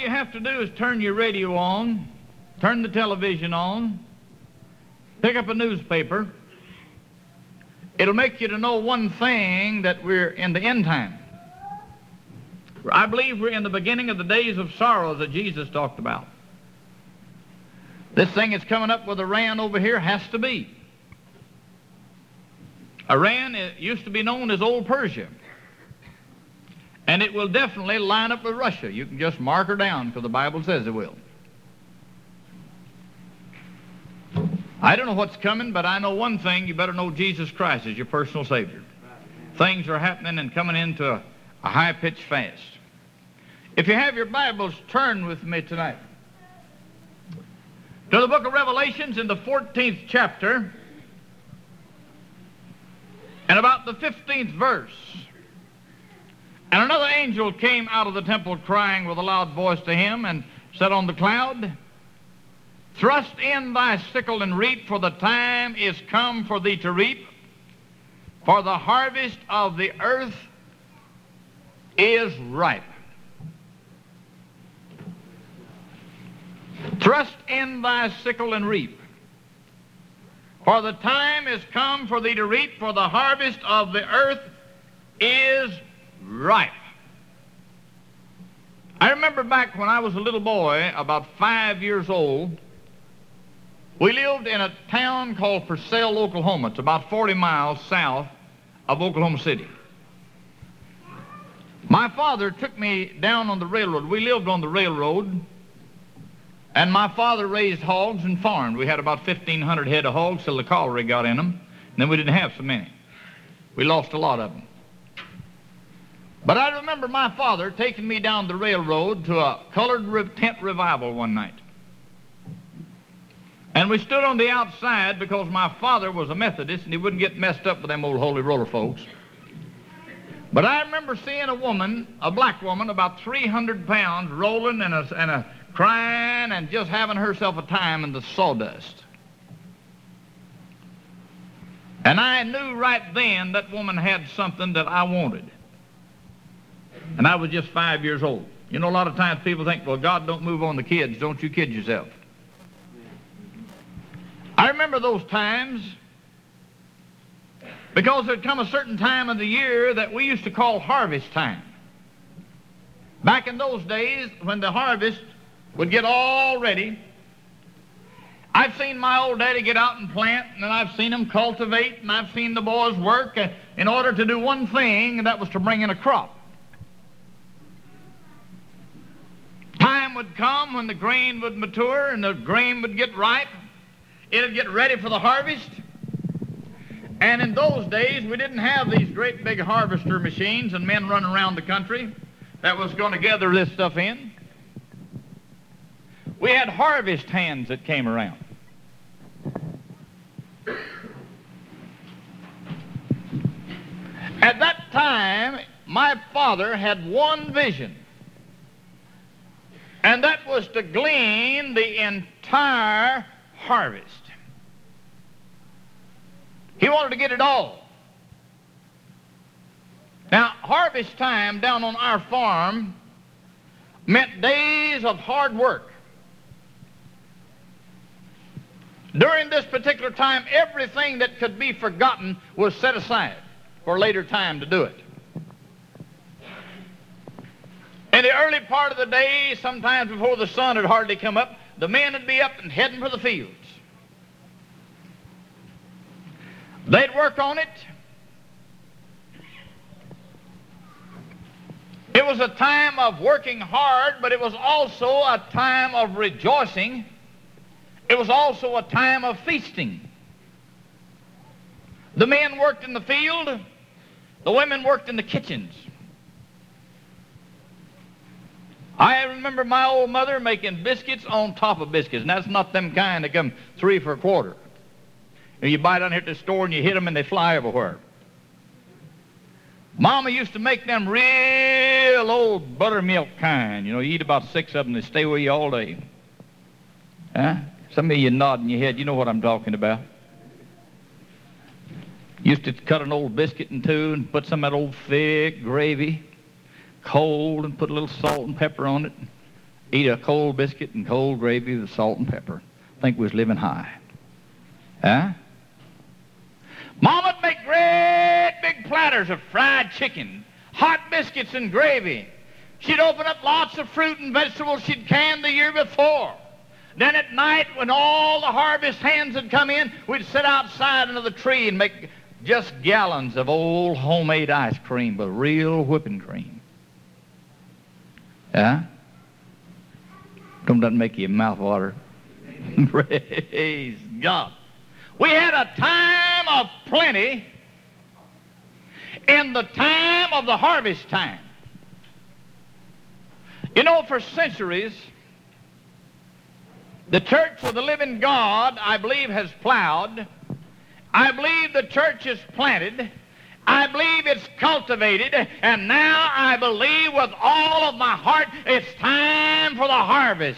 you have to do is turn your radio on, turn the television on, pick up a newspaper. It'll make you to know one thing, that we're in the end time. I believe we're in the beginning of the days of sorrow that Jesus talked about. This thing that's coming up with Iran over here has to be. Iran used to be known as Old Persia. And it will definitely line up with Russia. You can just mark her down, because the Bible says it will. I don't know what's coming, but I know one thing: you better know Jesus Christ is your personal Savior. Things are happening and coming into a high-pitched fast. If you have your Bibles, turn with me tonight to the book of Revelations in the 14th chapter and about the 15th verse. And another angel came out of the temple crying with a loud voice to him and said on the cloud, "Thrust in thy sickle and reap, for the time is come for thee to reap, for the harvest of the earth is ripe." Thrust in thy sickle and reap, for the time is come for thee to reap, for the harvest of the earth is ripe. I remember back when I was a little boy, about 5 years old, we lived in a town called Purcell, Oklahoma. It's about 40 miles south of Oklahoma City. My father took me down on the railroad. We lived on the railroad, and my father raised hogs and farmed. We had about 1,500 head of hogs till the cholera got in them, and then we didn't have so many. We lost a lot of them. But I remember my father taking me down the railroad to a colored tent revival one night. And we stood on the outside because my father was a Methodist and he wouldn't get messed up with them old holy roller folks. But I remember seeing a woman, a black woman, about 300 pounds, rolling and crying and just having herself a time in the sawdust. And I knew right then that woman had something that I wanted. And I was just 5 years old. You know, a lot of times people think, well, God don't move on the kids. Don't you kid yourself. I remember those times because there'd come a certain time of the year that we used to call harvest time. Back in those days, when the harvest would get all ready, I've seen my old daddy get out and plant, and I've seen him cultivate, and I've seen the boys work in order to do one thing, and that was to bring in a crop. Time would come when the grain would mature and the grain would get ripe. It would get ready for the harvest. And in those days, we didn't have these great big harvester machines and men running around the country that was going to gather this stuff in. We had harvest hands that came around. At that time, my father had one vision. And that was to glean the entire harvest. He wanted to get it all. Now, harvest time down on our farm meant days of hard work. During this particular time, everything that could be forgotten was set aside for a later time to do it. In the early part of the day, sometimes before the sun had hardly come up, the men would be up and heading for the fields. They'd work on it. It was a time of working hard, but it was also a time of rejoicing. It was also a time of feasting. The men worked in the field. The women worked in the kitchens. I remember my old mother making biscuits on top of biscuits, and that's not them kind that come 3 for a quarter. And you buy down here at the store and you hit them and they fly everywhere. Mama used to make them real old buttermilk kind. You know, you eat about 6 of them, they stay with you all day. Huh? Some of you nodding your head, you know what I'm talking about. Used to cut an old biscuit in two and put some of that old thick gravy, cold, and put a little salt and pepper on it. Eat a cold biscuit and cold gravy with salt and pepper. Think we was living high. Huh? Mama'd make great big platters of fried chicken, hot biscuits and gravy. She'd open up lots of fruit and vegetables she'd canned the year before. Then at night, when all the harvest hands had come in, we'd sit outside under the tree and make just gallons of old homemade ice cream with real whipping cream. Huh? Doesn't make your mouth water? Praise God. We had a time of plenty in the time of the harvest time. You know, for centuries, the church of the living God, I believe, has plowed. I believe the church is planted. I believe it's cultivated. And now I believe with all of my heart it's time for the harvest.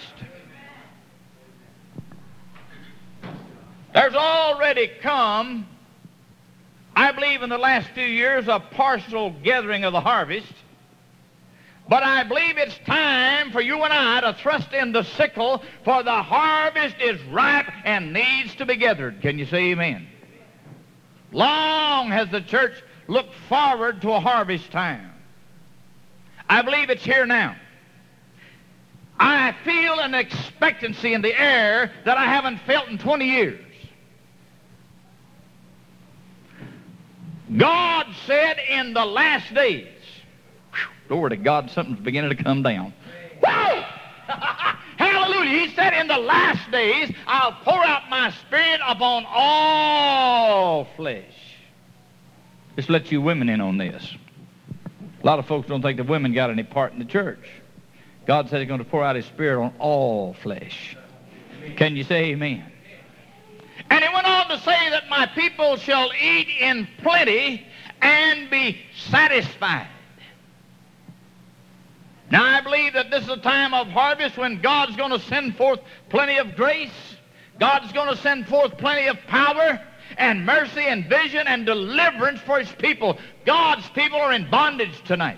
There's already come, I believe in the last few years, a partial gathering of the harvest. But I believe it's time for you and I to thrust in the sickle, for the harvest is ripe and needs to be gathered. Can you say amen? Long has the church looked forward to a harvest time. I believe it's here now. I feel an expectancy in the air that I haven't felt in 20 years. God said in the last days, glory to God, something's beginning to come down. Woo! Hallelujah. He said in the last days, I'll pour out my Spirit upon all flesh. Just let you women in on this. A lot of folks don't think the women got any part in the church. God said he's going to pour out his Spirit on all flesh. Can you say amen? And he went on to say that my people shall eat in plenty and be satisfied. Now, I believe that this is a time of harvest when God's going to send forth plenty of grace. God's going to send forth plenty of power and mercy and vision and deliverance for his people. God's people are in bondage tonight.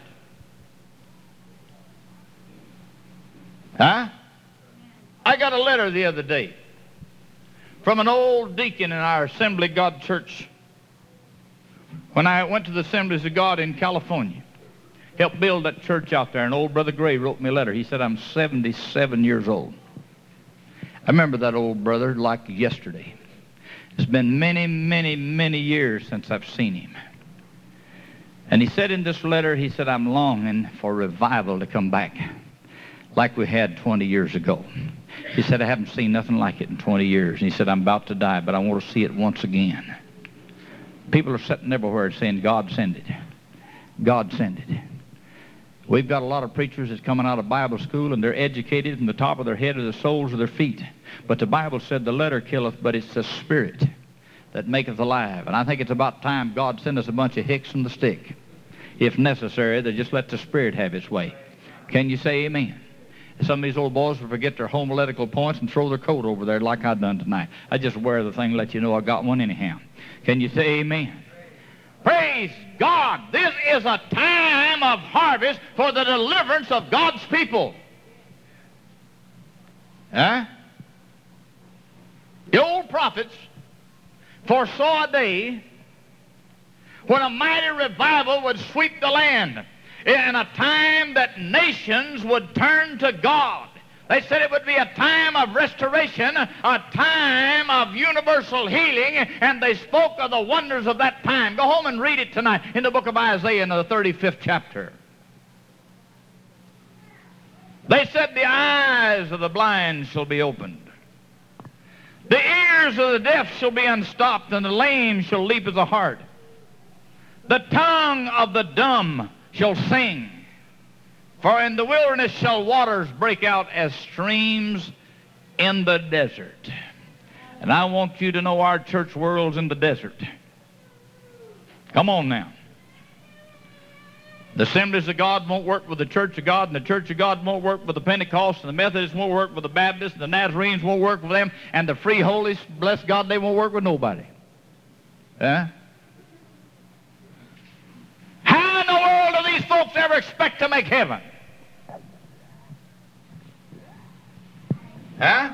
Huh? I got a letter the other day from an old deacon in our Assembly of God church. When I went to the Assemblies of God in California, helped build that church out there, and old Brother Gray wrote me a letter. He said, I'm 77 years old. I remember that old brother like yesterday. It's been many, many, many years since I've seen him. And he said in this letter, he said, I'm longing for revival to come back like we had 20 years ago. He said, I haven't seen nothing like it in 20 years. And he said, I'm about to die, but I want to see it once again. People are sitting everywhere saying, God send it. God send it. We've got a lot of preachers that's coming out of Bible school, and they're educated from the top of their head to the soles of their feet. But the Bible said the letter killeth, but it's the Spirit that maketh alive. And I think it's about time God sent us a bunch of hicks from the stick. If necessary, to just let the Spirit have its way. Can you say amen? Some of these old boys will forget their homiletical points and throw their coat over there like I done tonight. I just wear the thing, let you know I got one anyhow. Can you say amen? Praise God. This is a time of harvest for the deliverance of God's people. Huh? The old prophets foresaw a day when a mighty revival would sweep the land, in a time that nations would turn to God. They said it would be a time of restoration, a time of universal healing, and they spoke of the wonders of that time. Go home and read it tonight in the book of Isaiah in the 35th chapter. They said the eyes of the blind shall be opened. The ears of the deaf shall be unstopped, and the lame shall leap as a hart. The tongue of the dumb shall sing. For in the wilderness shall waters break out as streams in the desert. And I want you to know our church world's in the desert. Come on now. The Assemblies of God won't work with the Church of God, and the Church of God won't work with the Pentecostals, and the Methodists won't work with the Baptists, and the Nazarenes won't work with them, and the Free Holies, bless God, they won't work with nobody. Huh? How in the world do these folks ever expect to make heaven? Huh?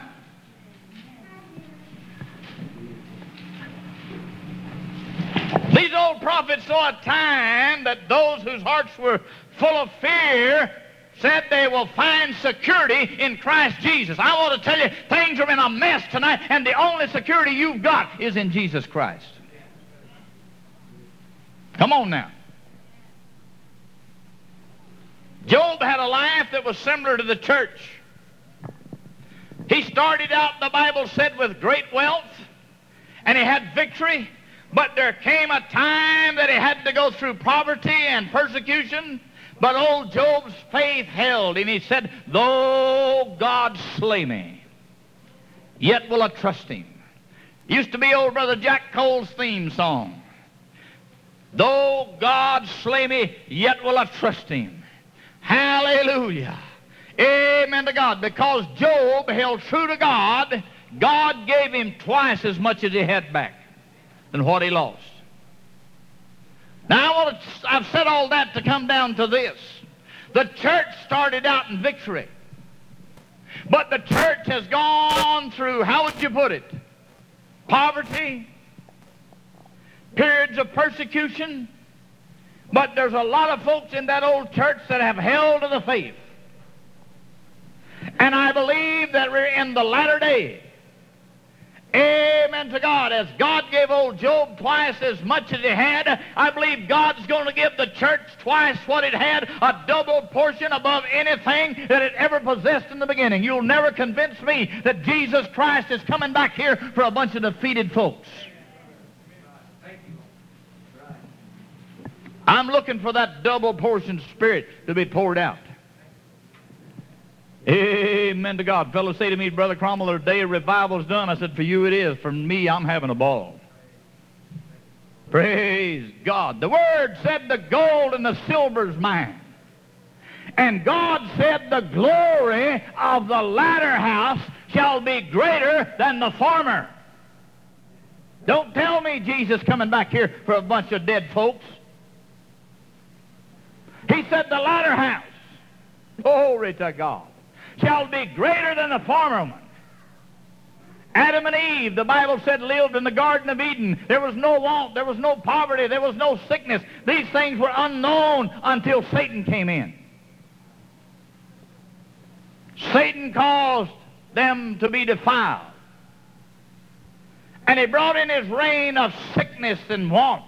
These old prophets saw a time that those whose hearts were full of fear said they will find security in Christ Jesus. I want to tell you, things are in a mess tonight, and the only security you've got is in Jesus Christ. Come on now. Job had a life that was similar to the church. He started out, the Bible said, with great wealth, and he had victory, but there came a time that he had to go through poverty and persecution. But old Job's faith held, and he said, though God slay me, yet will I trust him. Used to be old Brother Jack Cole's theme song. Though God slay me, yet will I trust him. Hallelujah. Amen to God. Because Job held true to God, God gave him twice as much as he had back than what he lost. Now, I've said all that to come down to this. The church started out in victory. But the church has gone through, how would you put it? Poverty, periods of persecution. But there's a lot of folks in that old church that have held to the faith. And I believe that we're in the latter day. Amen to God. As God gave old Job twice as much as he had, I believe God's going to give the church twice what it had, a double portion above anything that it ever possessed in the beginning. You'll never convince me that Jesus Christ is coming back here for a bunch of defeated folks. I'm looking for that double portion spirit to be poured out. Amen to God. Fellows say to me, Brother Cromwell, the day of revival is done. I said, for you it is. For me, I'm having a ball. Praise God. The Word said the gold and the silver's mine. And God said the glory of the latter house shall be greater than the former. Don't tell me Jesus coming back here for a bunch of dead folks. He said the latter house, glory to God, shall be greater than the former one. Adam and Eve, the Bible said, lived in the Garden of Eden. There was no want, there was no poverty, there was no sickness. These things were unknown until Satan came in. Satan caused them to be defiled. And he brought in his reign of sickness and want.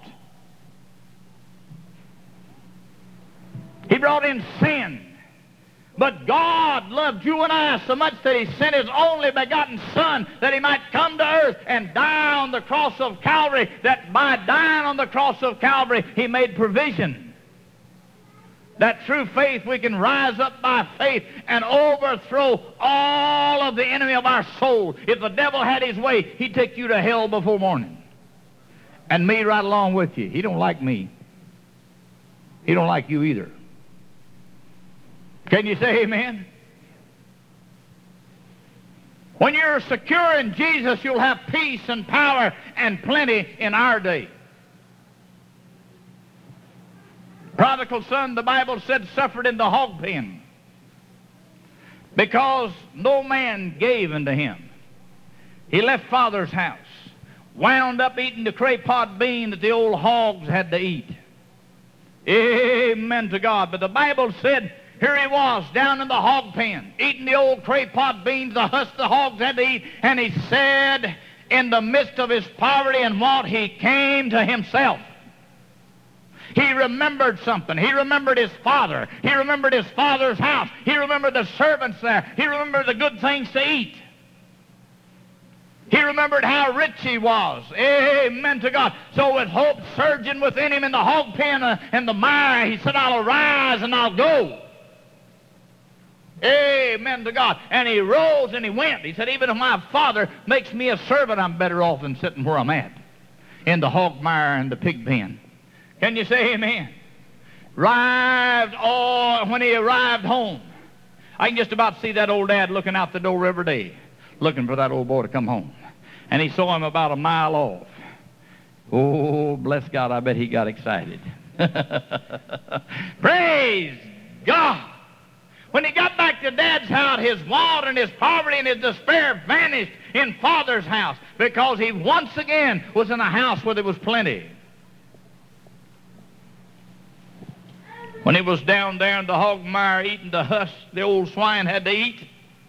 He brought in sin. But God loved you and I so much that he sent his only begotten Son that he might come to earth and die on the cross of Calvary, that by dying on the cross of Calvary he made provision. That through faith we can rise up by faith and overthrow all of the enemy of our soul. If the devil had his way, he'd take you to hell before morning. And me right along with you. He don't like me. He don't like you either. Can you say amen? When you're secure in Jesus, you'll have peace and power and plenty in our day. Prodigal son, the Bible said, suffered in the hog pen because no man gave unto him. He left father's house, wound up eating the clay pot bean that the old hogs had to eat. Amen to God. But the Bible said, here he was down in the hog pen, eating the old clay pot beans, the husk the hogs had to eat. And he said, in the midst of his poverty and want, he came to himself. He remembered something. He remembered his father. He remembered his father's house. He remembered the servants there. He remembered the good things to eat. He remembered how rich he was. Amen to God. So with hope surging within him in the hog pen and the mire, he said, I'll arise and I'll go. Amen to God. And he rose and he went. He said, even if my father makes me a servant, I'm better off than sitting where I'm at, in the hog mire and the pig pen. Can you say amen? When he arrived home, I can just about see that old dad looking out the door every day, looking for that old boy to come home. And he saw him about a mile off. Oh, bless God, I bet he got excited. Praise God. When he got back to Dad's house, his want and his poverty and his despair vanished in Father's house because he once again was in a house where there was plenty. When he was down there in the hog mire eating the husk the old swine had to eat,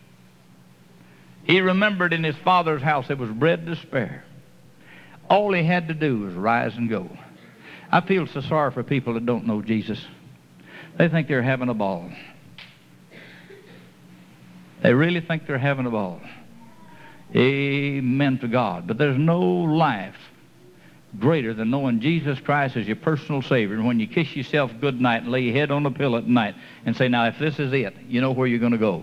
he remembered in his Father's house there was bread to spare. All he had to do was rise and go. I feel so sorry for people that don't know Jesus. They think they're having a ball. They really think they're having a ball. Amen to God. But there's no life greater than knowing Jesus Christ as your personal Savior. And when you kiss yourself good night and lay your head on the pillow at night and say, now if this is it, you know where you're going to go.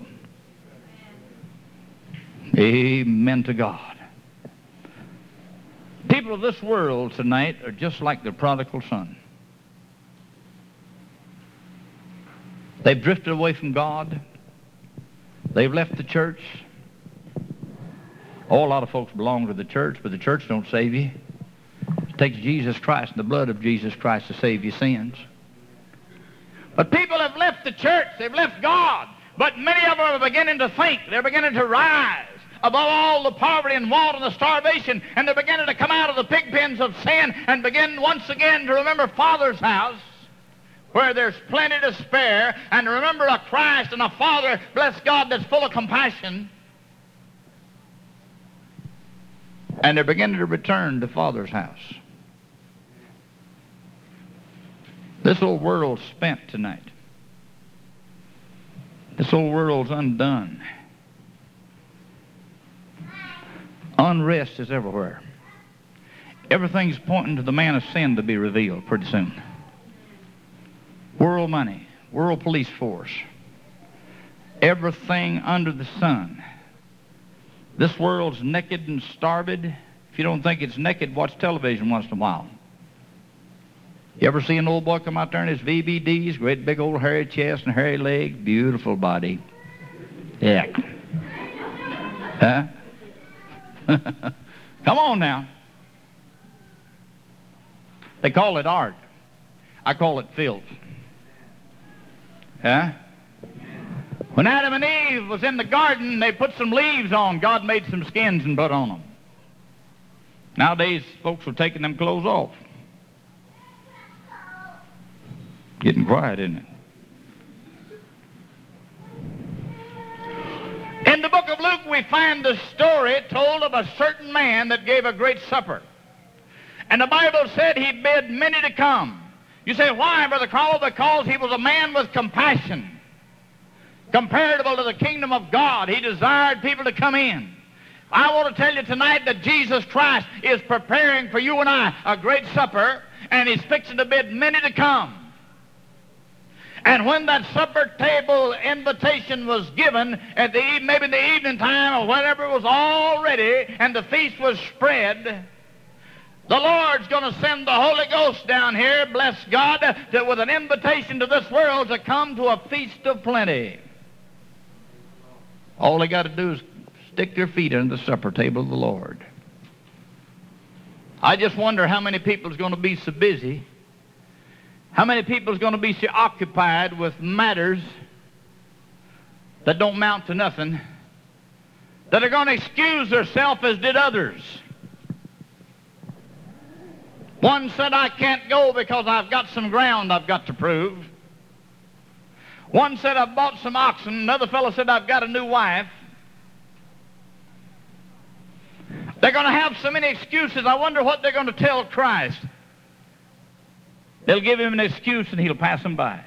Amen to God. People of this world tonight are just like the prodigal son. They've drifted away from God. They've left the church. Oh, a lot of folks belong to the church, but the church don't save you. It takes Jesus Christ and the blood of Jesus Christ to save your sins. But people have left the church. They've left God. But many of them are beginning to think. They're beginning to rise above all the poverty and want and the starvation, and they're beginning to come out of the pig pens of sin and begin once again to remember Father's house, where there's plenty to spare, and remember a Christ and a Father, bless God, that's full of compassion. And they're beginning to return to Father's house. This old world's spent tonight. This old world's undone. Unrest is everywhere. Everything's pointing to the man of sin to be revealed pretty soon. World money, world police force, everything under the sun. This world's naked and starved. If you don't think it's naked, watch television once in a while. You ever see an old boy come out there in his VBDs, great big old hairy chest and hairy legs, beautiful body? Yeah. Huh? Come on now. They call it art. I call it filth. Huh? When Adam and Eve was in the garden, they put some leaves on. God made some skins and put on them. Nowadays, folks are taking them clothes off. Getting quiet, isn't it? In the book of Luke, we find the story told of a certain man that gave a great supper. And the Bible said he bid many to come. You say, why, Brother Crowell? Because he was a man with compassion. Comparable to the kingdom of God. He desired people to come in. I want to tell you tonight that Jesus Christ is preparing for you and I a great supper, and he's fixing to bid many to come. And when that supper table invitation was given, at maybe in the evening time or whenever it was all ready and the feast was spread, the Lord's going to send the Holy Ghost down here, bless God, with an invitation to this world to come to a feast of plenty. All they got to do is stick their feet under the supper table of the Lord. I just wonder how many people is going to be so busy, how many people is going to be so occupied with matters that don't amount to nothing, that are going to excuse themselves as did others. One said, I can't go because I've got some ground I've got to prove. One said, I've bought some oxen. Another fellow said, I've got a new wife. They're going to have so many excuses. I wonder what they're going to tell Christ. They'll give him an excuse and he'll pass them by.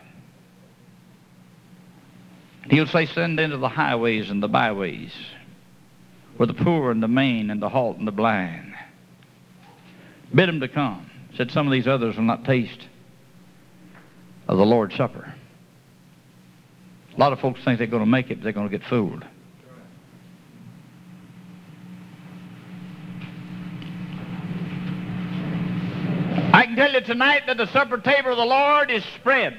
He'll say, send into the highways and the byways, where the poor and the maimed and the halt and the blind. Bid them to come. Said some of these others will not taste of the Lord's Supper. A lot of folks think they're going to make it, but they're going to get fooled. I can tell you tonight that the supper table of the Lord is spread.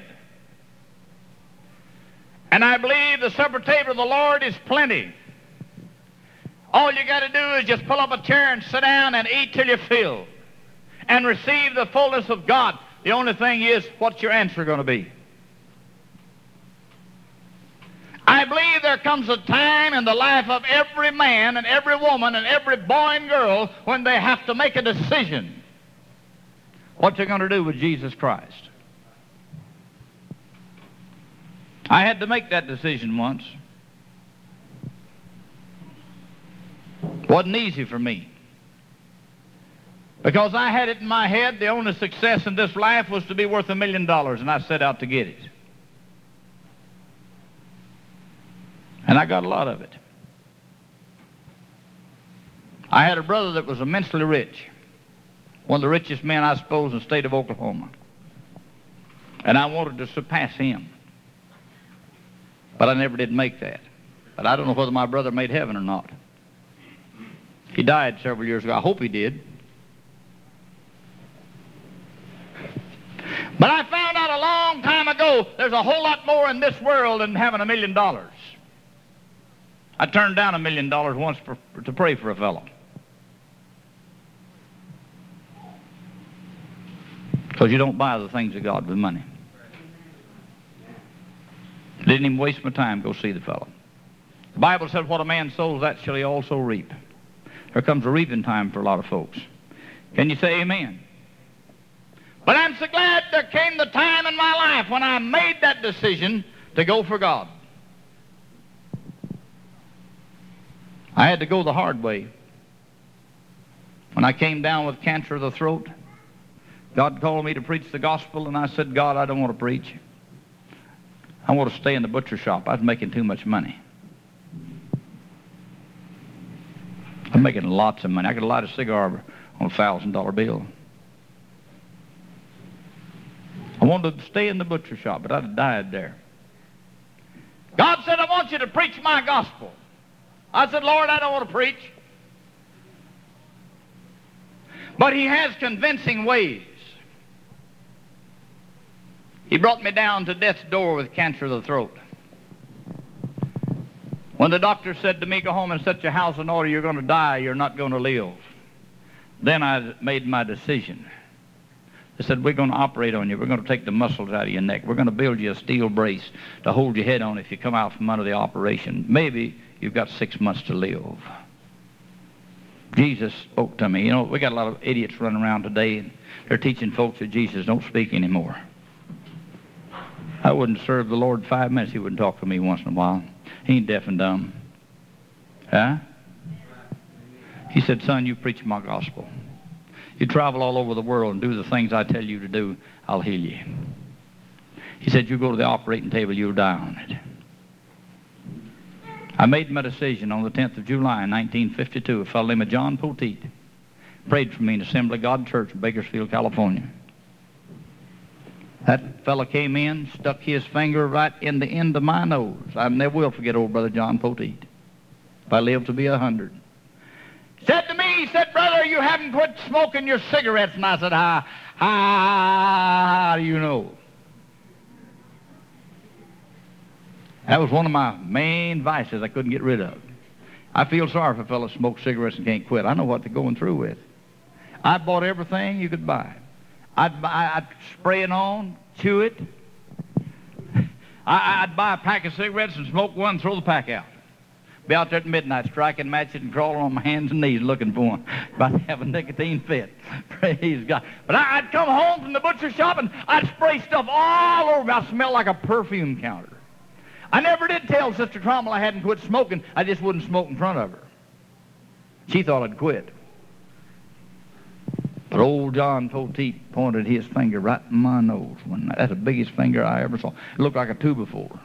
And I believe the supper table of the Lord is plenty. All you got to do is just pull up a chair and sit down and eat till you're filled and receive the fullness of God. The only thing is, what's your answer going to be? I believe there comes a time in the life of every man and every woman and every boy and girl when they have to make a decision what they're going to do with Jesus Christ. I had to make that decision once. It wasn't easy for me, because I had it in my head the only success in this life was to be worth $1 million, and I set out to get it. And I got a lot of it. I had a brother that was immensely rich, one of the richest men, I suppose, in the state of Oklahoma. And I wanted to surpass him. But I never did make that. But I don't know whether my brother made heaven or not. He died several years ago. I hope he did. But I found out a long time ago there's a whole lot more in this world than having $1 million. I turned down $1 million once to pray for a fellow. Because you don't buy the things of God with money. Didn't even waste my time to go see the fellow. The Bible said, what a man sows, that shall he also reap. There comes a reaping time for a lot of folks. Can you say amen? But I'm so glad there came the time in my life when I made that decision to go for God. I had to go the hard way. When I came down with cancer of the throat, God called me to preach the gospel, and I said, God, I don't want to preach. I want to stay in the butcher shop. I was making too much money. I'm making lots of money. I could light a cigar on a $1,000 bill. I wanted to stay in the butcher shop, but I'd have died there. God said, I want you to preach my gospel. I said, Lord, I don't want to preach. But he has convincing ways. He brought me down to death's door with cancer of the throat. When the doctor said to me, go home and set your house in order, you're going to die, you're not going to live. Then I made my decision. They said, we're going to operate on you. We're going to take the muscles out of your neck. We're going to build you a steel brace to hold your head on if you come out from under the operation. Maybe you've got 6 months to live. Jesus spoke to me. You know, we got a lot of idiots running around today, and they're teaching folks that Jesus don't speak anymore. I wouldn't serve the Lord 5 minutes. He wouldn't talk to me once in a while. He ain't deaf and dumb. Huh? He said, son, you preach my gospel. You travel all over the world and do the things I tell you to do, I'll heal you. He said, you go to the operating table, you'll die on it. I made my decision on the 10th of July, 1952. A fellow named John Poteet prayed for me in Assembly of God Church in Bakersfield, California. That fellow came in, stuck his finger right in the end of my nose. I never will forget old Brother John Poteet. If I live to be 100. Said to me, he said, brother, you haven't quit smoking your cigarettes. And I said, how do you know? That was one of my main vices I couldn't get rid of. I feel sorry for fellows who smoke cigarettes and can't quit. I know what they're going through with. I bought everything you could buy. I'd spray it on, chew it. I'd buy a pack of cigarettes and smoke one and throw the pack out. Be out there at midnight striking matches and crawling on my hands and knees looking for them. About to have a nicotine fit. Praise God. But I'd come home from the butcher shop and I'd spray stuff all over me. I smelled like a perfume counter. I never did tell Sister Trommel I hadn't quit smoking. I just wouldn't smoke in front of her. She thought I'd quit. But old John Poteet pointed his finger right in my nose. That's the biggest finger I ever saw. It looked like a 2x4.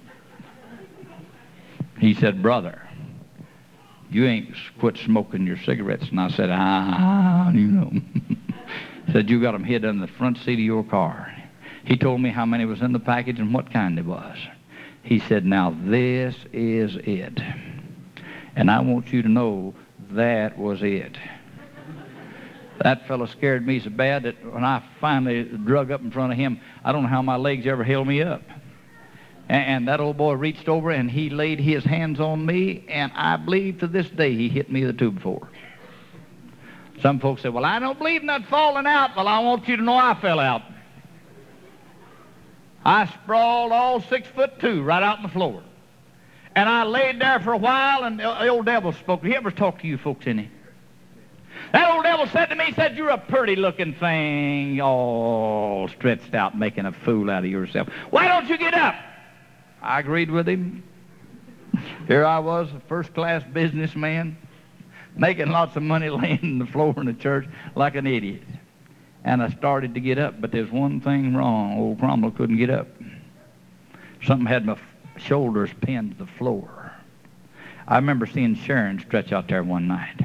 He said, brother, you ain't quit smoking your cigarettes. And I said, you know. He said, you got them hid in the front seat of your car. He told me how many was in the package and what kind it was. He said, now this is it. And I want you to know that was it. That fellow scared me so bad that when I finally drug up in front of him, I don't know how my legs ever held me up. And that old boy reached over and he laid his hands on me, and I believe to this day he hit me with a 2x4. Some folks say, well, I don't believe in that falling out. Well, I want you to know I fell out. I sprawled all 6'2" right out on the floor. And I laid there for a while, and the old devil spoke. He ever talked to you folks, any? That old devil said to me, he said, you're a pretty-looking thing, all stretched out, making a fool out of yourself. Why don't you get up? I agreed with him. Here I was, a first-class businessman, making lots of money, laying on the floor in the church like an idiot. And I started to get up, but there's one thing wrong. Old Cromwell couldn't get up. Something had my shoulders pinned to the floor. I remember seeing Sharon stretch out there one night.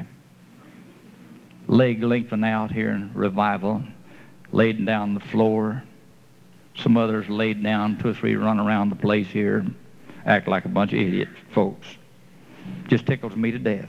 Leg lengthened out here in revival, laid down the floor. Some others laid down, 2 or 3 run around the place here, act like a bunch of idiot folks. Just tickles me to death.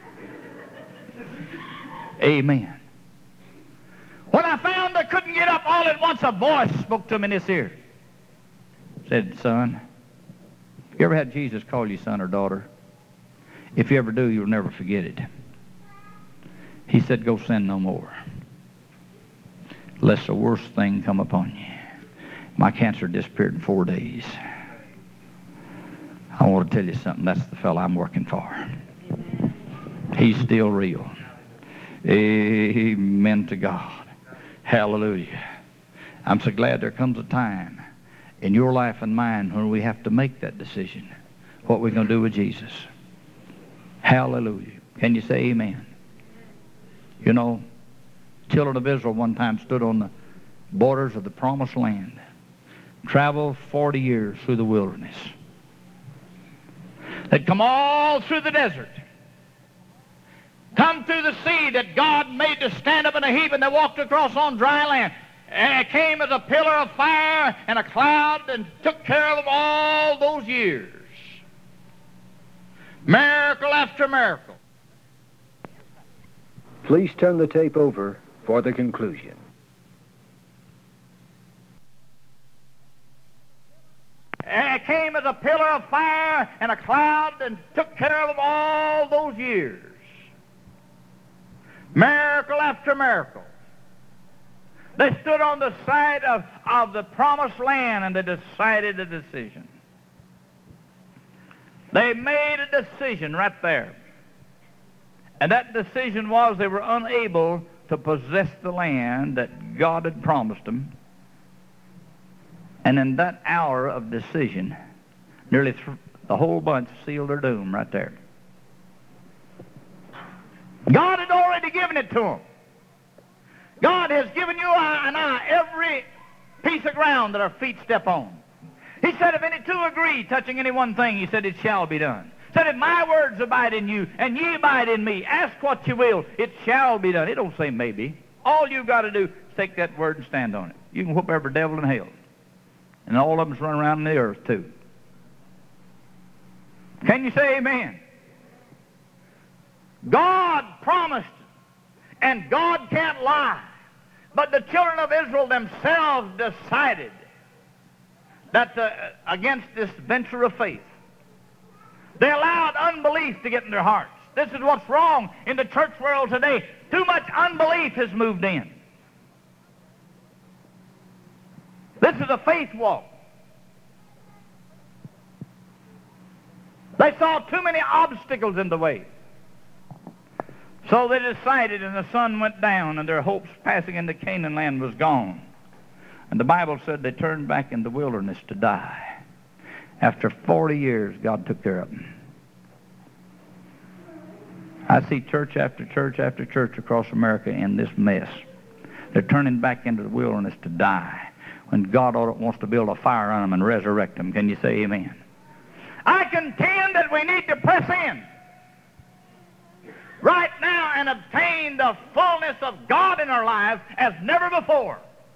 Amen. When I found I couldn't get up, all at once a voice spoke to me in this ear. Said, son, you ever had Jesus call you son or daughter? If you ever do, you'll never forget it. He said, go sin no more, lest the worst thing come upon you. My cancer disappeared in 4 days. I want to tell you something. That's the fellow I'm working for. He's still real. Amen to God. Hallelujah. I'm so glad there comes a time in your life and mine when we have to make that decision. What we're going to do with Jesus. Hallelujah. Can you say amen? You know, children of Israel one time stood on the borders of the promised land, traveled 40 years through the wilderness. They'd come all through the desert, come through the sea that God made to stand up in a heap, and they walked across on dry land. And it came as a pillar of fire and a cloud and took care of them all those years. Miracle after miracle. Please turn the tape over for the conclusion. And it came as a pillar of fire and a cloud and took care of them all those years. Miracle after miracle. They stood on the side of the promised land and they decided a decision. They made a decision right there. And that decision was they were unable to possess the land that God had promised them. And in that hour of decision, nearly the whole bunch sealed their doom right there. God had already given it to them. God has given you and I every piece of ground that our feet step on. He said, if any two agree touching any one thing, he said, it shall be done. He said, if my words abide in you, and ye abide in me, ask what you will, it shall be done. It don't say maybe. All you've got to do is take that word and stand on it. You can whoop every devil in hell. And all of them's run around in the earth, too. Can you say amen? God promised, and God can't lie. But the children of Israel themselves decided that against this venture of faith. They allowed unbelief to get in their hearts. This is what's wrong in the church world today. Too much unbelief has moved in. This is a faith walk. They saw too many obstacles in the way. So they decided, and the sun went down, and their hopes passing into Canaan land was gone. And the Bible said they turned back in the wilderness to die. After 40 years, God took care of them. I see church after church after church across America in this mess. They're turning back into the wilderness to die when God wants to build a fire on them and resurrect them. Can you say amen? I contend that we need to press in right now and obtain the fullness of God in our lives as never before.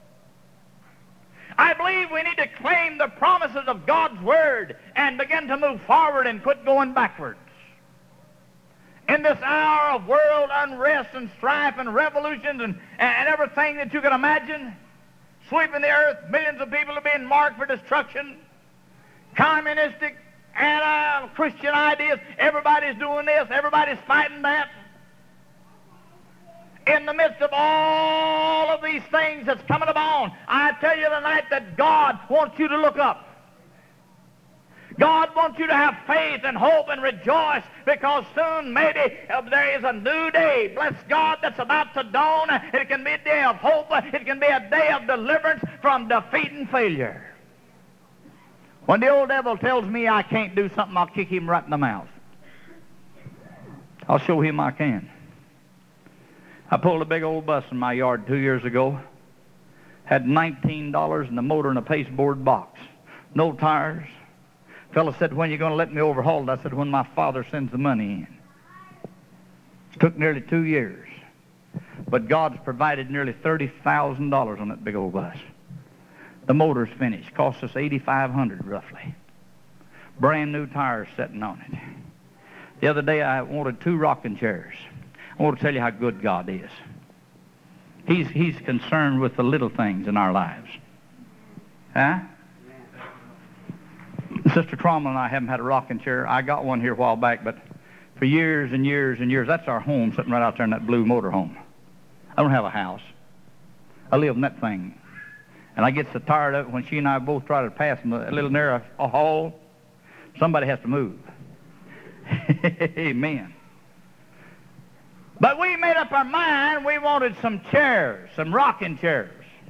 I believe we need to claim the promises of God's Word and begin to move forward and quit going backwards. In this hour of world unrest and strife and revolutions and everything that you can imagine, sweeping the earth, millions of people are being marked for destruction, communistic, anti-Christian ideas, everybody's doing this, everybody's fighting that. In the midst of all of these things that's coming upon, I tell you tonight that God wants you to look up. God wants you to have faith and hope and rejoice, because soon maybe there is a new day, bless God, that's about to dawn. It can be a day of hope. It can be a day of deliverance from defeat and failure. When the old devil tells me I can't do something, I'll kick him right in the mouth. I'll show him I can. I pulled a big old bus in my yard 2 years ago. Had $19 in the motor and a pasteboard box. No tires. Fellow said, when are you going to let me overhaul it? I said, when my father sends the money in. It took nearly 2 years. But God's provided nearly $30,000 on that big old bus. The motor's finished. Cost us $8,500 roughly. Brand new tires sitting on it. The other day I wanted 2 rocking chairs. I want to tell you how good God is. He's concerned with the little things in our lives. Huh? Sister Cromwell and I haven't had a rocking chair. I got one here a while back, but for years and years and years, that's our home, sitting right out there in that blue motor home. I don't have a house. I live in that thing. And I get so tired of it when she and I both try to pass in a little narrow hall. Somebody has to move. Amen. But we made up our mind we wanted some chairs, some rocking chairs.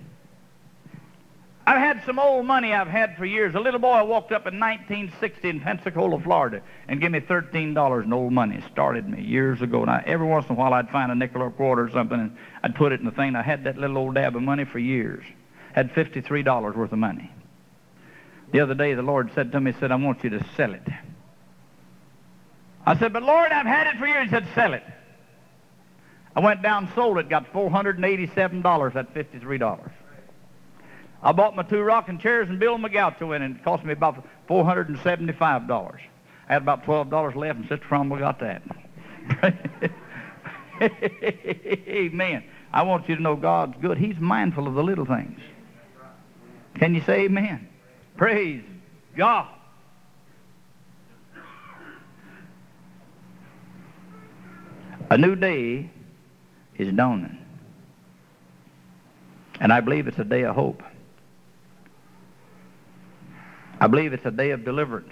I've had some old money I've had for years. A little boy walked up in 1960 in Pensacola, Florida, and gave me $13 in old money. It started me years ago. And every once in a while I'd find a nickel or a quarter or something, and I'd put it in the thing. I had that little old dab of money for years. Had $53 worth of money. The other day the Lord said to me, he said, I want you to sell it. I said, but Lord, I've had it for years. He said, sell it. I went down and sold it, got $487 at $53. I bought my 2 rocking chairs and built them a gaucho in, and it cost me about $475. I had about $12 left, and Sister Cromwell got that. Amen. I want you to know God's good. He's mindful of the little things. Can you say amen? Praise God. A new day is dawning. And I believe it's a day of hope. I believe it's a day of deliverance.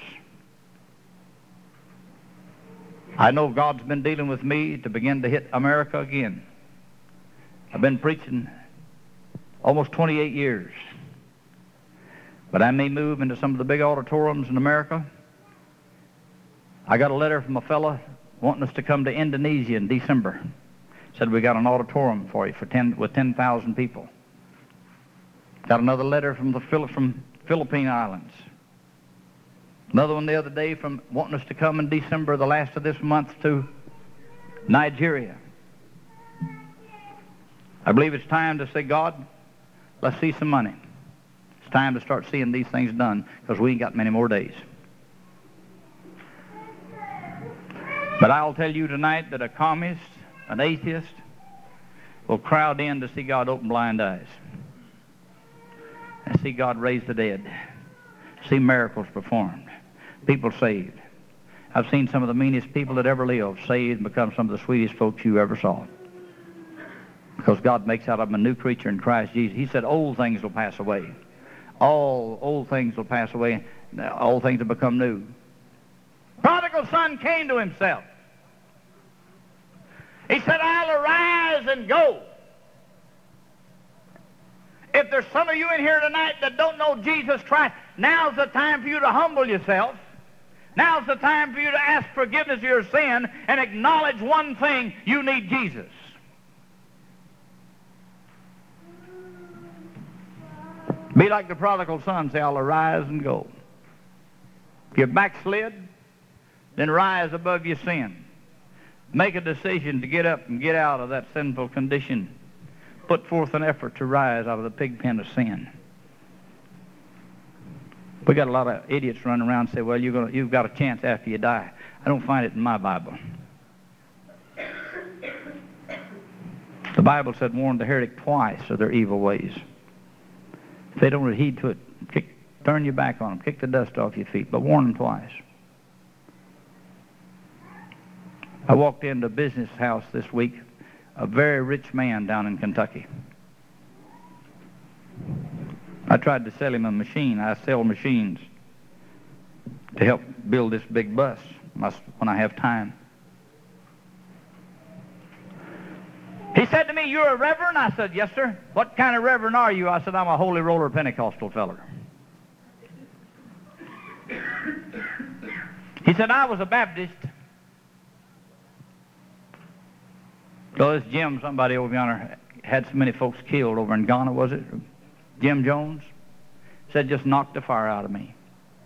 I know God's been dealing with me to begin to hit America again. I've been preaching almost 28 years. But I may move into some of the big auditoriums in America. I got a letter from a fellow wanting us to come to Indonesia in December. Said, we got an auditorium for you with 10,000 people. Got another letter from Philippine Islands. Another one the other day from wanting us to come in December, the last of this month, to Nigeria. I believe it's time to say, God, let's see some money. It's time to start seeing these things done, because we ain't got many more days. But I'll tell you tonight that a communist, an atheist, will crowd in to see God open blind eyes. And see God raise the dead. See miracles performed. People saved. I've seen some of the meanest people that ever lived saved and become some of the sweetest folks you ever saw. Because God makes out of them a new creature in Christ Jesus. He said old things will pass away. All old things will pass away. All things will become new. Prodigal son came to himself. He said, I'll arise and go. If there's some of you in here tonight that don't know Jesus Christ, now's the time for you to humble yourself. Now's the time for you to ask forgiveness of your sin and acknowledge one thing: you need Jesus. Be like the prodigal son. Say, I'll arise and go. If you're backslid, then rise above your sin. Make a decision to get up and get out of that sinful condition. Put forth an effort to rise out of the pig pen of sin. We got a lot of idiots running around and say, well, you've got a chance after you die. I don't find it in my Bible. The Bible said, warn the heretic twice of their evil ways. If they don't heed to it, turn your back on them, kick the dust off your feet, but warn them twice. I walked into a business house this week, a very rich man down in Kentucky. I tried to sell him a machine. I sell machines. to help build this big bus when I have time. He said to me, "You're a reverend?" I said, "Yes, sir." "What kind of reverend are you?" I said, "I'm a holy roller Pentecostal feller." He said, "I was a Baptist." Oh, this Jim, somebody over yonder, had so many folks killed over in Ghana, was it? Jim Jones? Said, "Just knocked the fire out of me."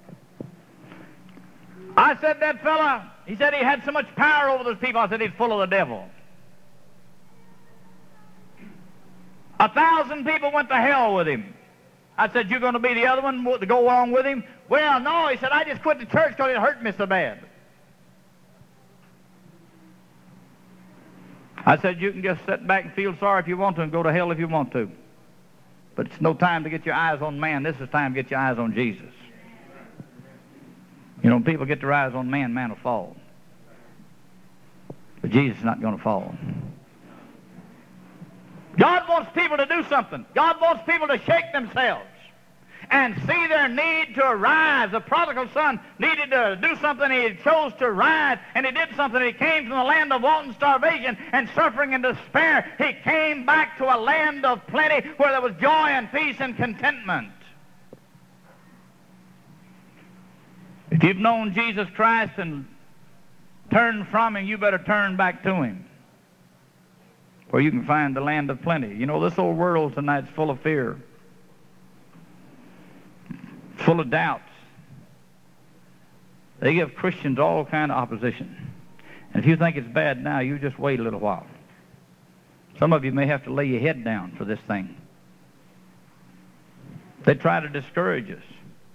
I said, "That fella," he said, "he had so much power over those people." I said, "He's full of the devil." 1,000 people went to hell with him. I said, "You're going to be the other one to go along with him?" "Well, no," he said, "I just quit the church because it hurt me so bad." I said, "You can just sit back and feel sorry if you want to and go to hell if you want to. But it's no time to get your eyes on man. This is time to get your eyes on Jesus." You know, when people get their eyes on man, man will fall. But Jesus is not going to fall. God wants people to do something. God wants people to shake themselves and see their need to arise. The prodigal son needed to do something. He chose to rise, and he did something. He came from the land of want and starvation and suffering and despair. He came back to a land of plenty where there was joy and peace and contentment. If you've known Jesus Christ and turned from him, you better turn back to him, where you can find the land of plenty. You know, this old world tonight's full of fear, full of doubts. They give Christians all kind of opposition. And if you think it's bad now, you just wait a little while. Some of you may have to lay your head down for this thing. They try to discourage us.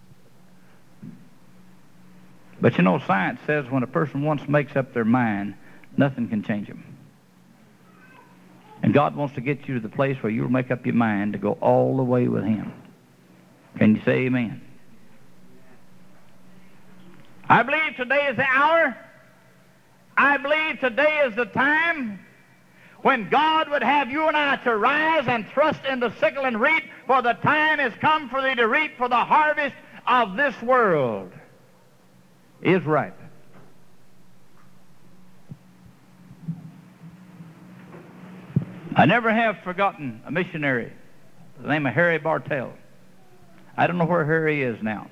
But you know, science says when a person once makes up their mind, nothing can change them. And God wants to get you to the place where you'll make up your mind to go all the way with him. Can you say amen? I believe today is the hour. I believe today is the time when God would have you and I to rise and thrust in the sickle and reap, for the time has come for thee to reap, for the harvest of this world is ripe. I never have forgotten a missionary by the name of Harry Bartell. I don't know where Harry is now.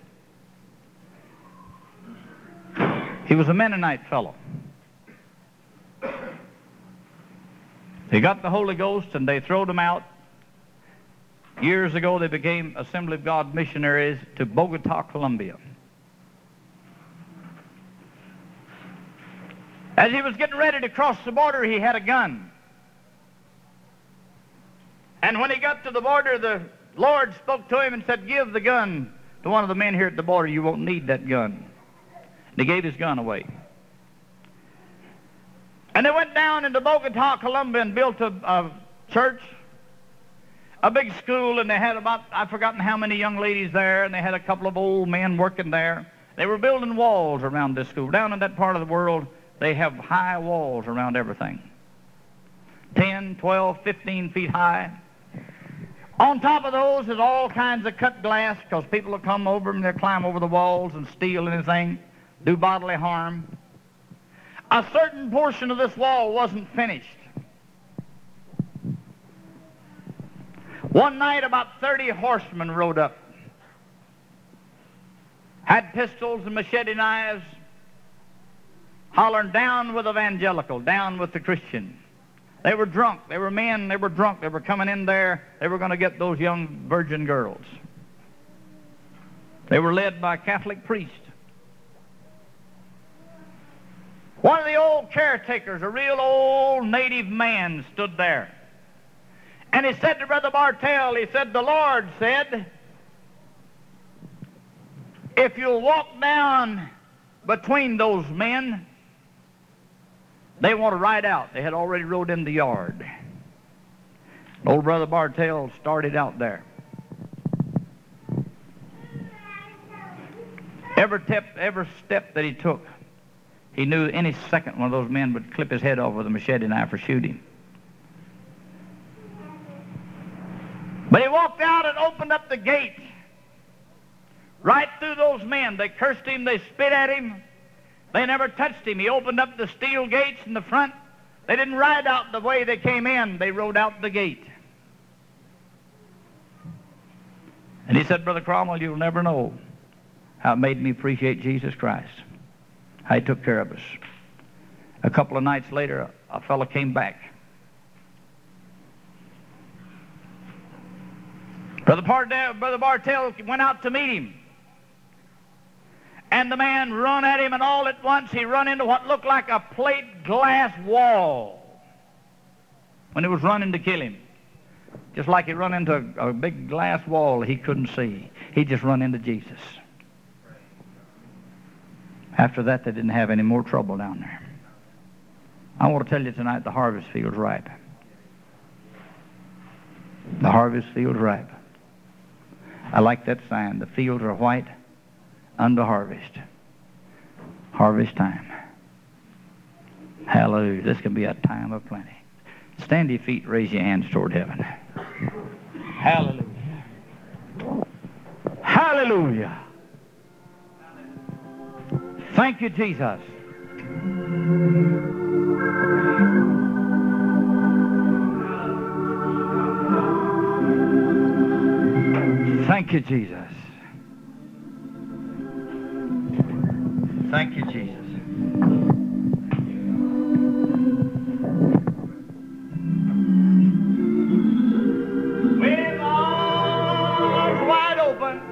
He was a Mennonite fellow. They got the Holy Ghost and they throwed him out. Years ago they became Assembly of God missionaries to Bogota, Colombia. As he was getting ready to cross the border, he had a gun. And when he got to the border, the Lord spoke to him and said, "Give the gun to one of the men here at the border. You won't need that gun." And he gave his gun away. And they went down into Bogota, Colombia, and built a church, a big school, and they had about, I've forgotten how many young ladies there, and they had a couple of old men working there. They were building walls around this school. Down in that part of the world, they have high walls around everything. 10, 12, 15 feet high. On top of those is all kinds of cut glass, because people will come over and they'll climb over the walls and steal anything, do bodily harm. A certain portion of this wall wasn't finished. One night about 30 horsemen rode up, had pistols and machete knives, hollering, "Down with evangelical, down with the Christian." They were drunk. They were men. They were drunk. They were coming in there. They were going to get those young virgin girls. They were led by a Catholic priest. One of the old caretakers, a real old native man, stood there. And he said to Brother Bartell, he said, "The Lord said, if you'll walk down between those men, they want to ride out." They had already rode in the yard. Old Brother Bartell started out there. Every step that he took, he knew any second one of those men would clip his head off with a machete knife or shoot him. But he walked out and opened up the gate, Right through those men. They cursed him. They spit at him. They never touched him. He opened up the steel gates in the front. They didn't ride out the way they came in. They rode out the gate. And he said, Brother Cromwell, you'll never know how it made me appreciate Jesus Christ. How he took care of us. A couple of nights later, a fellow came back. Brother Bartell went out to meet him. And the man run at him, and all at once he run into what looked like a plate glass wall when he was running to kill him. Just like he run into a big glass wall he couldn't see. He just run into Jesus. After that, they didn't have any more trouble down there. I want to tell you tonight, the harvest field's ripe. The harvest field's ripe. I like that sign. The fields are white unto harvest. Harvest time. Hallelujah. This can be a time of plenty. Stand to your feet, raise your hands toward heaven. Hallelujah. Hallelujah. Thank you, Jesus. Thank you, Jesus. Thank you, Jesus. With arms wide open,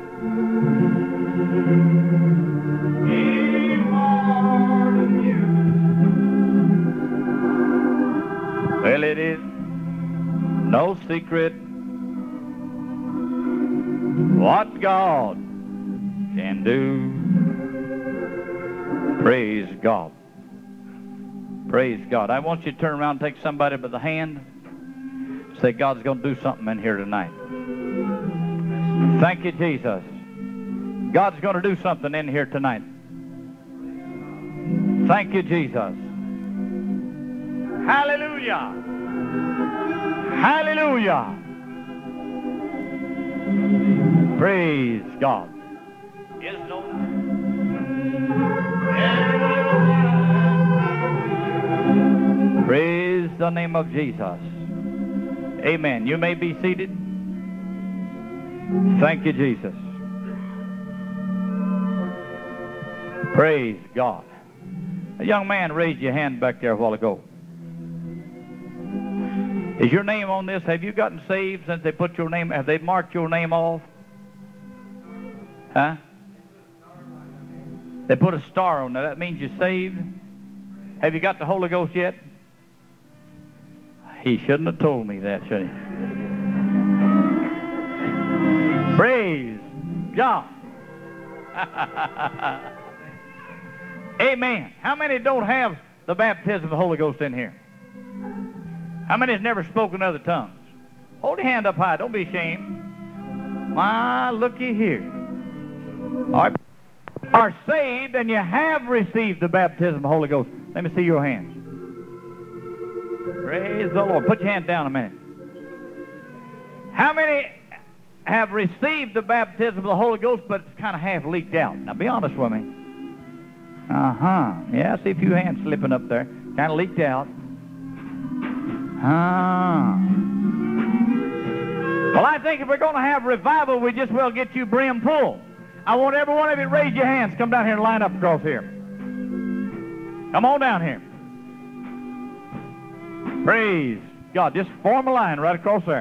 pardon you. Well, it is no secret what God can do. Praise God. Praise God. I want you to turn around and take somebody by the hand. Say, God's going to do something in here tonight. Thank you, Jesus. God's going to do something in here tonight. Thank you, Jesus. Hallelujah. Hallelujah. Praise God. Yes, no. Praise the name of Jesus. Amen. You may be seated. Thank you, Jesus. Praise God. A young man raised your hand back there a while ago. Is your name on this? Have you gotten saved since they put your name? Have they marked your name off? Huh? They put a star on there. That means you're saved. Have you got the Holy Ghost yet? He shouldn't have told me that, should he? Praise God. Amen. How many don't have the baptism of the Holy Ghost in here? How many has never spoken other tongues? Hold your hand up high. Don't be ashamed. My, looky here. Are saved and you have received the baptism of the Holy Ghost. Let me see your hands. Praise the Lord. Put your hand down a minute. How many have received the baptism of the Holy Ghost, but it's kind of half leaked out? Now, be honest with me. Yeah, I see a few hands slipping up there. Kind of leaked out. Well, I think if we're going to have revival, we just will get you brim full. I want every one of you to raise your hands. Come down here and line up across here. Come on down here. Praise God. Just form a line right across there.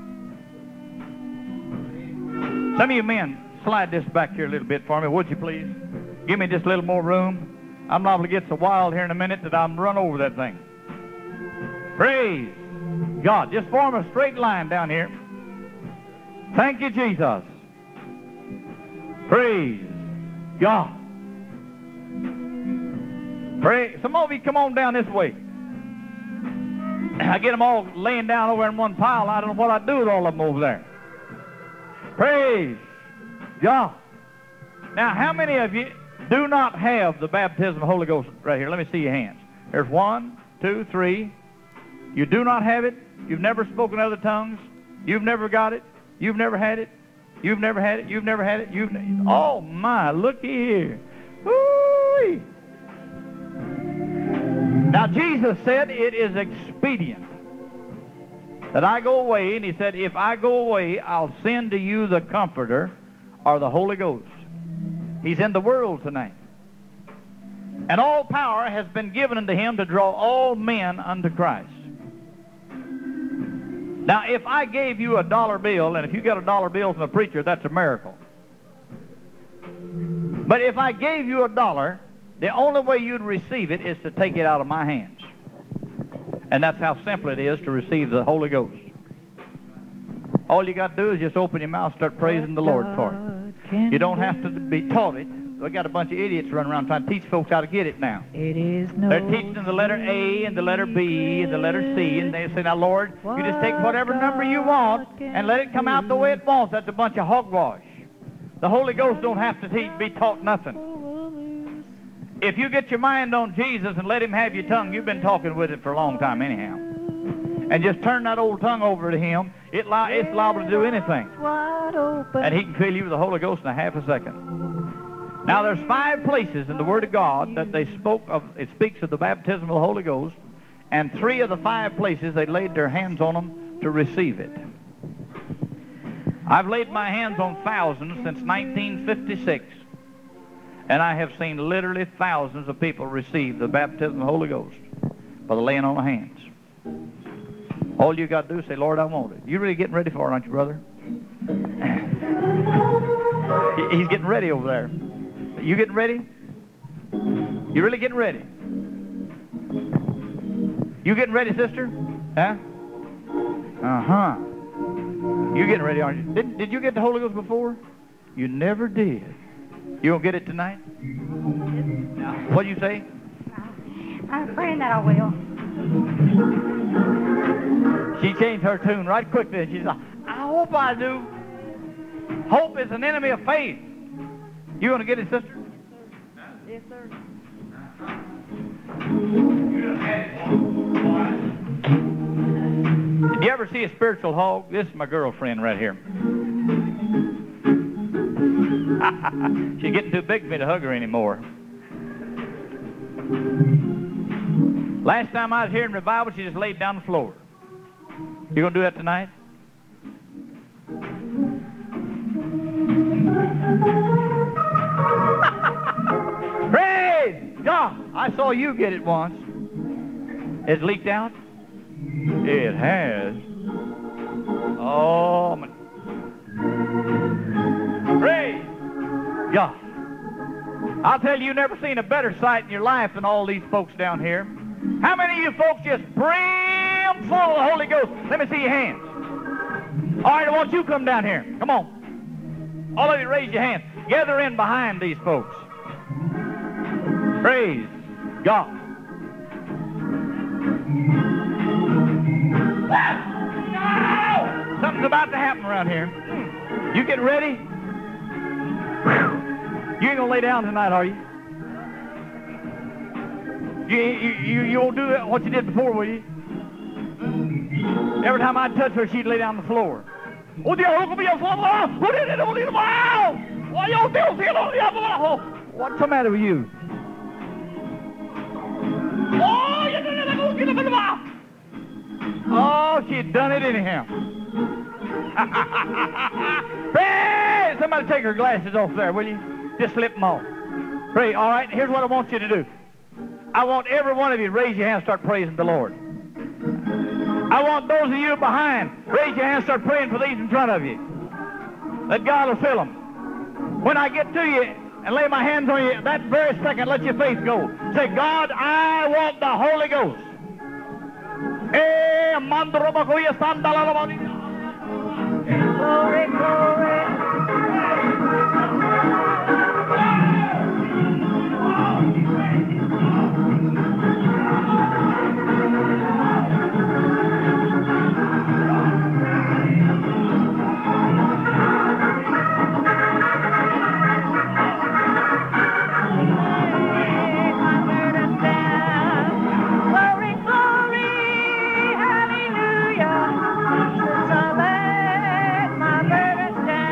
Some of you men, slide this back here a little bit for me, would you please? Give me just a little more room. I'm liable to get so wild here in a minute that I'm run over that thing. Praise God. Just form a straight line down here. Thank you, Jesus. Praise God. Pray. Some of you come on down this way. I get them all laying down over in one pile. I don't know what I do with all of them over there. Praise God. Now, how many of you do not have the baptism of the Holy Ghost right here? Let me see your hands. There's 1, 2, 3. You do not have it. You've never spoken other tongues. You've never got it. You've never had it. You've never had it? You've never had it? Oh, my, looky here. Woo-wee. Now, Jesus said it is expedient that I go away, and he said, if I go away, I'll send to you the Comforter, or the Holy Ghost. He's in the world tonight. And all power has been given unto him to draw all men unto Christ. Now, if I gave you a dollar bill, and if you got a dollar bill from a preacher, that's a miracle. But if I gave you a dollar, the only way you'd receive it is to take it out of my hands. And that's how simple it is to receive the Holy Ghost. All you got to do is just open your mouth and start praising the Lord for it. You don't have to be taught it. We got a bunch of idiots running around trying to teach folks how to get it now. They're teaching them the letter A and the letter B and the letter C, and they say, now, Lord, you just take whatever number you want and let it come out the way it wants. That's a bunch of hogwash. The Holy Ghost don't have to be taught nothing. If you get your mind on Jesus and let him have your tongue, you've been talking with it for a long time anyhow. And just turn that old tongue over to him, it's liable to do anything. And he can fill you with the Holy Ghost in a half a second. Now, there's 5 places in the Word of God that they spoke of. It speaks of the baptism of the Holy Ghost, and 3 of the 5 places they laid their hands on them to receive it. I've laid my hands on thousands since 1956, and I have seen literally thousands of people receive the baptism of the Holy Ghost by the laying on of hands. All you got to do is say, Lord, I want it. You're really getting ready for it, aren't you, brother? He's getting ready over there. You getting ready? You really getting ready? You getting ready, sister? Huh? Uh-huh. You getting ready, aren't you? Did you get the Holy Ghost before? You never did. You gonna get it tonight? What do you say? I'm praying that I will. She changed her tune right quick then. She's like, I hope I do. Hope is an enemy of faith. You gonna get it, sister? Yes, sir. Did you ever see a spiritual hog? This is my girlfriend right here. She's getting too big for me to hug her anymore. Last time I was here in revival, she just laid down on the floor. You gonna do that tonight? Praise God! I saw you get it once. It's leaked out? It has. Oh, my. Praise God. I'll tell you, you've never seen a better sight in your life than all these folks down here. How many of you folks just brim full of the Holy Ghost? Let me see your hands. All right, I want you to come down here. Come on. All of you raise your hands. Gather in behind these folks. Praise God. Something's about to happen around here. You getting ready? You ain't gonna lay down tonight, are you? You won't do what you did before, will you? Every time I'd touch her, she'd lay down on the floor. What's the matter with you? Oh, she'd done it anyhow. Pray! Somebody take her glasses off there, will you? Just slip them off. Pray. All right, here's what I want you to do. I want every one of you to raise your hand and start praising the Lord. I want those of you behind, raise your hand and start praying for these in front of you. That God will fill them. When I get to you and lay my hands on you, that very second, let your faith go. Say, God, I want the Holy Ghost. Glory, glory. Glory, glory, hallelujah. So let my burdens down.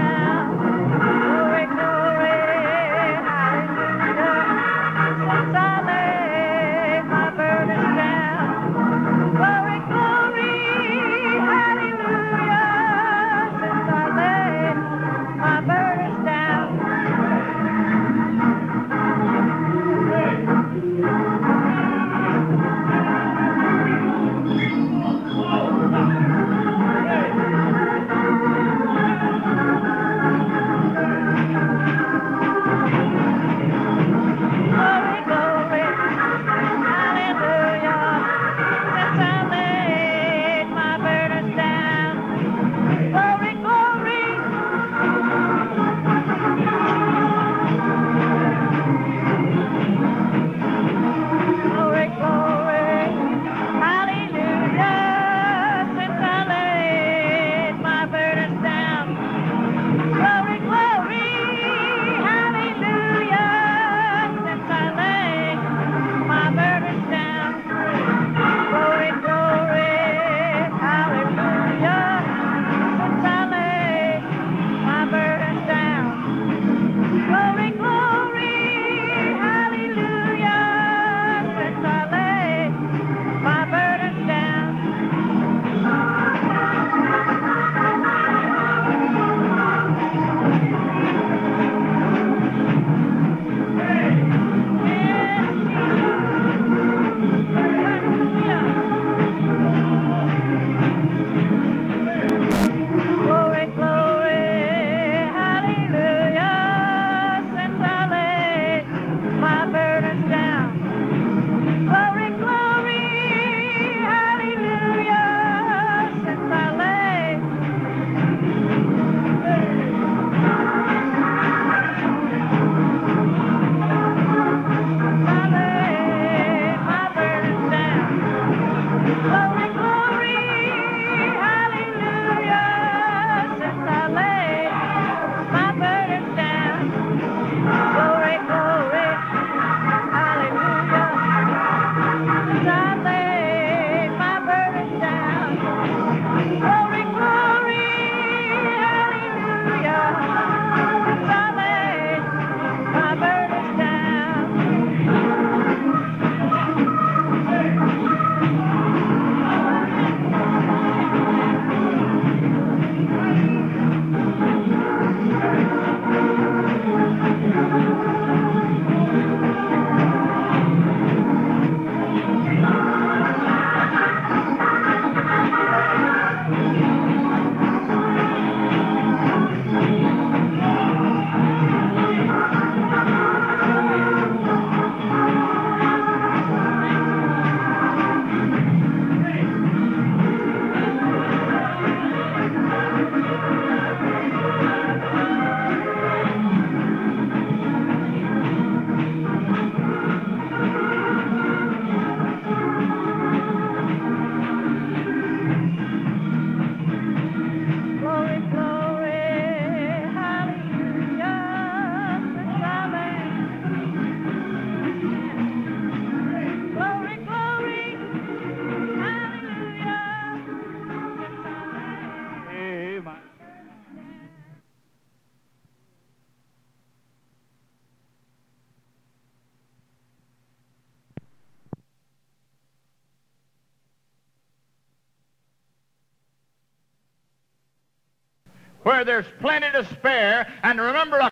where there's plenty to spare, and remember, a